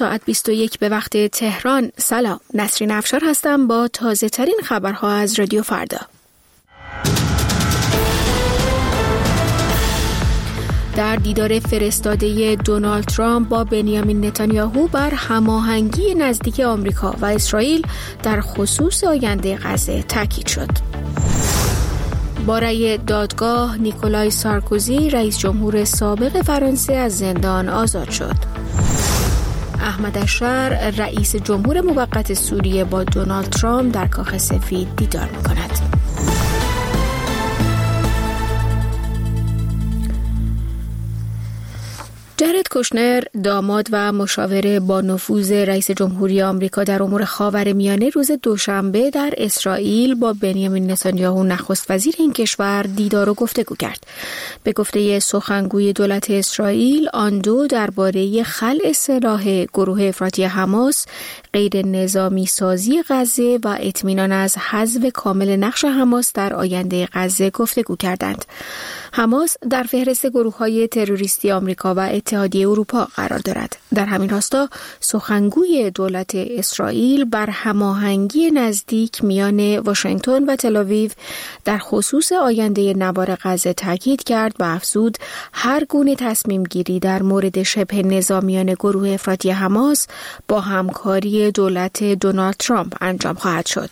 ساعت 21 به وقت تهران. سلام، نسرین افشار هستم با تازه ترین خبرها از رادیو فردا. در دیدار فرستاده دونالد ترامپ با بنیامین نتانیاهو بر هماهنگی نزدیک آمریکا و اسرائیل در خصوص آینده غزه تاکید شد. با رأی دادگاه نیکولای سارکوزی رئیس جمهور سابق فرانسه از زندان آزاد شد. احمد اشار رئیس جمهور موقت سوریه با دونالد ترامپ در کاخ سفید دیدار می‌کند. جارد کوشنر، داماد و مشاور با نفوذ رئیس جمهوری آمریکا در امور خاورمیانه، روز دوشنبه در اسرائیل با بنیامین نتانیاهو نخست وزیر این کشور دیدار و گفتگو کرد. به گفته سخنگوی دولت اسرائیل، آن دو درباره خلع سلاح گروه افراطی حماس، غیر نظامی سازی غزه و اطمینان از حذف کامل نقش حماس در آینده غزه گفتگو کردند. حماس در فهرست گروه‌های تروریستی آمریکا و اتحادیه اروپا قرار دارد. در همین راستا سخنگوی دولت اسرائیل بر هماهنگی نزدیک میان واشنگتن و تل‌آویو در خصوص آینده نوار غزه تاکید کرد و افزود هر گونه تصمیم گیری در مورد شبه نظامیان گروه افراطی حماس با همکاری دولت دونالد ترامپ انجام خواهد شد.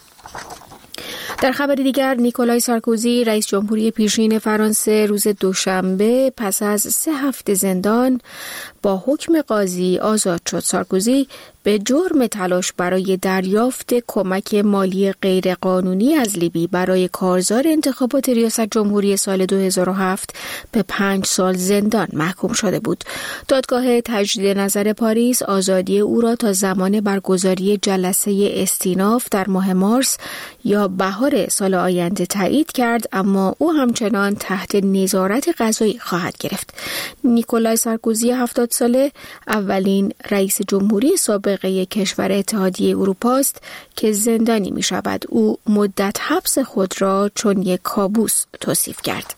در خبر دیگر، نیکولای سارکوزی رئیس جمهوری پیشین فرانسه روز دوشنبه پس از 3 هفته زندان با حکم قاضی آزاد شد. سارکوزی به جرم تلاش برای دریافت کمک مالی غیرقانونی از لیبی برای کارزار انتخابات ریاست جمهوری سال 2007 به 5 سال زندان محکوم شده بود. دادگاه تجدید نظر پاریس آزادی او را تا زمان برگزاری جلسه استیناف در ماه مارس یا بهار سال آینده تایید کرد، اما او همچنان تحت نظارت قضایی خواهد گرفت. نیکولای سارکوزی 70 ساله اولین رئیس جمهوری سابقه کشور اتحادیه اروپا است که زندانی می شود. او مدت حبس خود را چون یک کابوس توصیف کرد.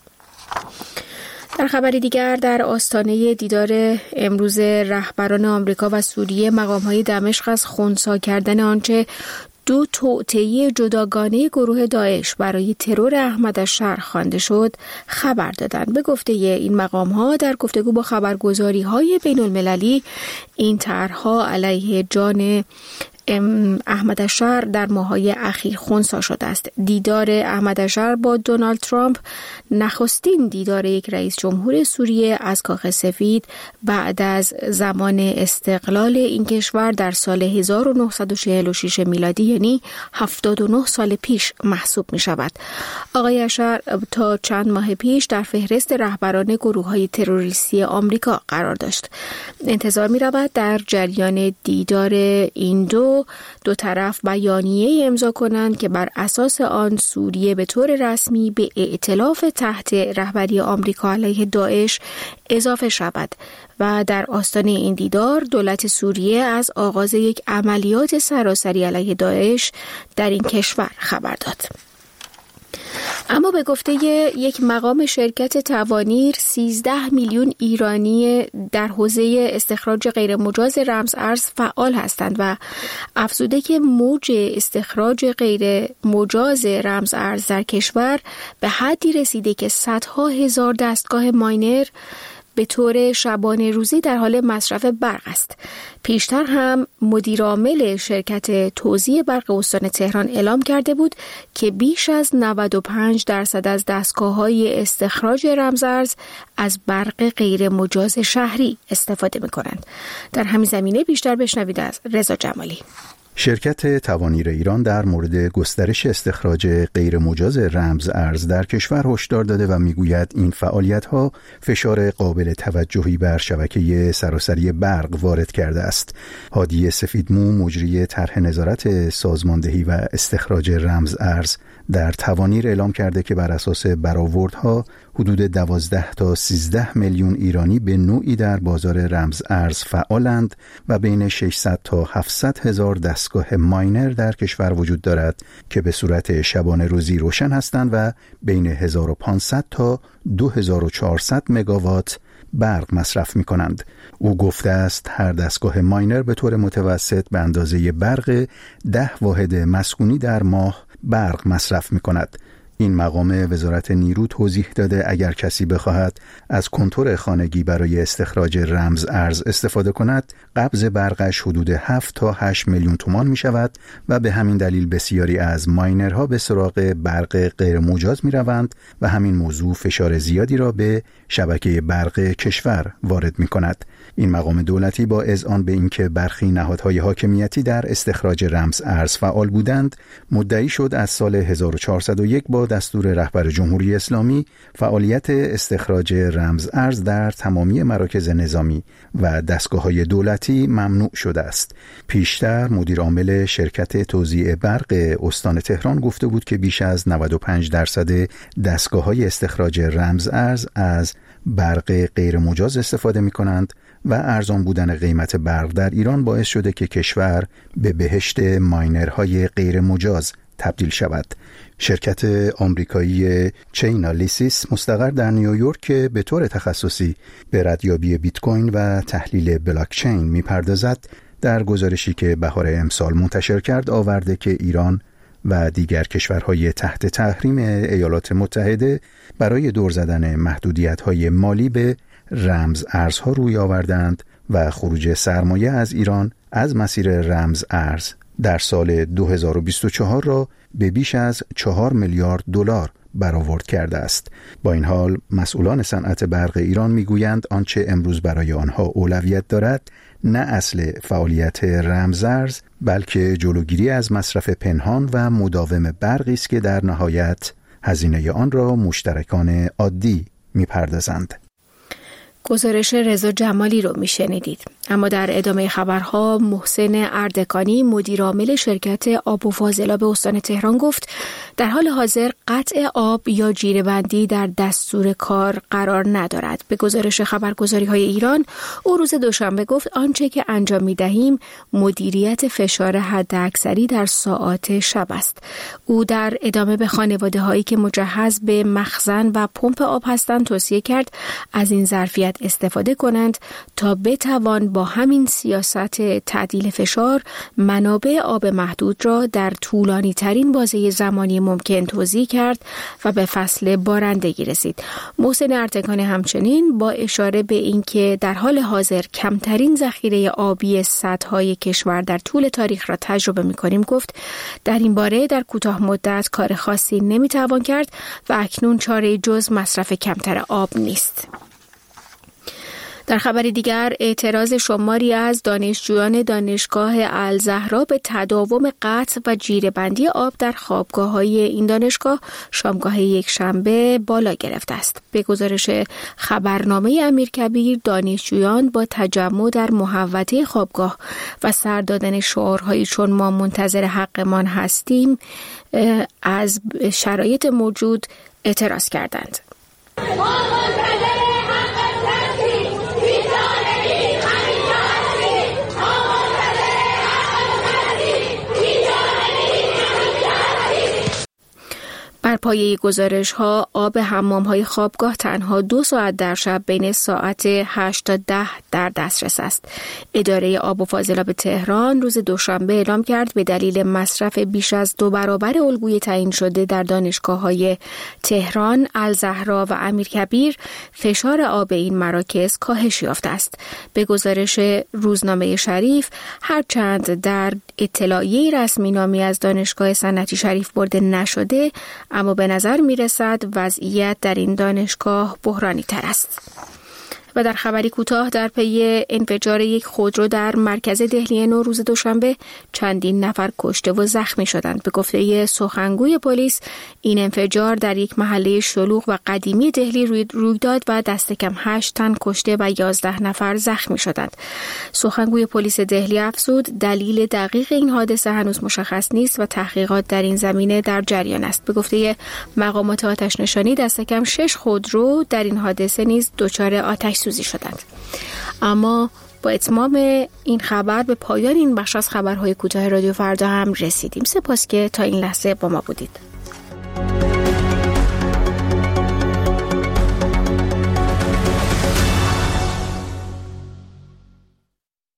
در خبری دیگر، در آستانه دیدار امروز رهبران آمریکا و سوریه، مقام‌های دمشق از خنثی کردن آنچه 2 توطئه جداگانه گروه داعش برای ترور احمد اشار خوانده شد خبر دادند. به گفته این مقام‌ها، در گفتگو با خبرگزاری‌های بین‌المللی، این طرح‌ها علیه جان احمد اشار در ماه‌های اخیر خنثی شده است. دیدار احمد اشار با دونالد ترامپ نخستین دیدار یک رئیس جمهور سوریه از کاخ سفید بعد از زمان استقلال این کشور در سال 1946 میلادی، یعنی 79 سال پیش محسوب می شود. آقای اشار تا چند ماه پیش در فهرست رهبران گروه‌های تروریستی آمریکا قرار داشت. انتظار می رود در جریان دیدار این دو طرف بیانیه امضا کنند که بر اساس آن سوریه به طور رسمی به ائتلاف تحت رهبری آمریکا علیه داعش اضافه شود و در آستانه این دیدار دولت سوریه از آغاز یک عملیات سراسری علیه داعش در این کشور خبر داد. اما به گفته یک مقام شرکت توانیر، 13 میلیون ایرانی در حوزه استخراج غیرمجاز رمز ارز فعال هستند و افزوده که موج استخراج غیرمجاز رمز ارز در کشور به حدی رسیده که صدها هزار دستگاه ماینر به طور شبانه روزی در حال مصرف برق است. پیشتر هم مدیرعامل شرکت توزیع برق استان تهران اعلام کرده بود که بیش از 95% از دستگاه‌های استخراج رمزارز از برق غیر مجاز شهری استفاده می‌کنند. در همین زمینه بیشتر بشنوید از رضا جمالی. شرکت توانیر ایران در مورد گسترش استخراج غیر مجاز رمز ارز در کشور هشدار داده و میگوید این فعالیت‌ها فشار قابل توجهی بر شبکه سراسری برق وارد کرده است. هادی سفیدمو، مجری طرح نظارت سازماندهی و استخراج رمز ارز در توانیر، اعلام کرده که بر اساس برآوردها حدود 12 تا 13 میلیون ایرانی به نوعی در بازار رمز ارز فعالند و بین 600 تا 700 هزار دستگاه ماینر در کشور وجود دارد که به صورت شبانه روزی روشن هستند و بین 1500 تا 2400 مگاوات برق مصرف می کنند. او گفته است هر دستگاه ماینر به طور متوسط به اندازه برق 10 واحد مسکونی در ماه برق مصرف می کند. این مقام وزارت نیرو توضیح داده اگر کسی بخواهد از کنتور خانگی برای استخراج رمز ارز استفاده کند، قبض برقش حدود 7 تا 8 میلیون تومان می شود و به همین دلیل بسیاری از ماینرها به سراغ برق غیر مجاز می روند و همین موضوع فشار زیادی را به شبکه برق کشور وارد می کند. این مقام دولتی با اذعان به اینکه برخی نهادهای حاکمیتی در استخراج رمز ارز فعال بودند، مدعی شد از سال 1401 با دستور رهبر جمهوری اسلامی فعالیت استخراج رمز ارز در تمامی مراکز نظامی و دستگاه‌های دولتی ممنوع شده است. پیشتر مدیر عامل شرکت توزیع برق استان تهران گفته بود که بیش از 95% دستگاه‌های استخراج رمز ارز از برق غیر مجاز استفاده می‌کنند و ارزان بودن قیمت برق در ایران باعث شده که کشور به بهشت ماینرهای غیر مجاز تبدیل شود. شرکت آمریکایی چینالیسیس مستقر در نیویورک که به طور تخصصی به ردیابی بیت کوین و تحلیل بلاک چین می‌پردازد، در گزارشی که بهار امسال منتشر کرد آورده که ایران و دیگر کشورهای تحت تحریم ایالات متحده برای دور زدن محدودیت‌های مالی به رمز ارزها روی آوردند و خروج سرمایه از ایران از مسیر رمز ارز در سال 2024 را به بیش از 4 میلیارد دلار برآورد کرده است. با این حال مسئولان صنعت برق ایران میگویند آنچه امروز برای آنها اولویت دارد نه اصل فعالیت رمز ارز بلکه جلوگیری از مصرف پنهان و مداوم برقی است که در نهایت هزینه آن را مشترکان عادی میپردازند. گزارش رضا جمالی رو میشنیدید. اما در ادامه خبرها محسن اردکانی مدیر عامل شرکت آب و فاضلاب استان تهران گفت در حال حاضر قطع آب یا جیره‌بندی در دستور کار قرار ندارد. به گزارش خبرگزاری‌های ایران او روز دوشنبه گفت آنچه که انجام می‌دهیم مدیریت فشار حداکثری در ساعات شب است. او در ادامه به خانواده‌هایی که مجهز به مخزن و پمپ آب هستند توصیه کرد از این ظرفیت استفاده کنند تا بتوان با همین سیاست تعدیل فشار منابع آب محدود را در طولانی ترین بازه زمانی ممکن توزیع کرد و به فصل بارندگی رسید. محسن اردکانی همچنین با اشاره به اینکه در حال حاضر کمترین ذخیره آبی سدهای کشور در طول تاریخ را تجربه می‌کنیم گفت در این باره در کوتاه مدت کار خاصی نمی‌توان کرد و اکنون چاره جز مصرف کمتر آب نیست. در خبر دیگر اعتراض شماری از دانشجویان دانشگاه الزهرا به تداوم قطع و جیره‌بندی آب در خوابگاه‌های این دانشگاه شامگاه یکشنبه بالا گرفته است. به گزارش خبرنامه امیرکبیر دانشجویان با تجمع در محوطه خوابگاه و سر دادن شعارهایی چون ما منتظر حقمان هستیم از شرایط موجود اعتراض کردند. بر پایه گزارش‌ها آب حمام‌های خوابگاه تنها 2 ساعت در شب بین ساعت 8 تا 10 در دسترس است. اداره آب و فاضلاب تهران روز دوشنبه اعلام کرد به دلیل مصرف بیش از 2 برابر الگوی تعیین شده در دانشگاه‌های تهران، الزهرا و امیرکبیر فشار آب این مراکز کاهش یافته است. به گزارش روزنامه شریف هرچند در اطلاعیه رسمی نامی از دانشگاه صنعتی شریف برده نشده اما به نظر می رسد وضعیت در این دانشگاه بحرانی تر است. و در خبری کوتاه در پی انفجار یک خودرو در مرکز دهلی نو روز دوشنبه چندین نفر کشته و زخمی شدند. به گفته سخنگوی پلیس این انفجار در یک محله شلوغ و قدیمی دهلی روی داد و دست کم 8 تن کشته و 11 نفر زخمی شدند. سخنگوی پلیس دهلی افزود دلیل دقیق این حادثه هنوز مشخص نیست و تحقیقات در این زمینه در جریان است. به گفته مقامات آتش نشانی دست کم 6 خودرو در این حادثه نیز دچار آتش سوزی شدند. اما با اتمام این خبر به پایان این بخش از خبرهای کوتاه رادیو فردا هم رسیدیم. سپاس که تا این لحظه با ما بودید.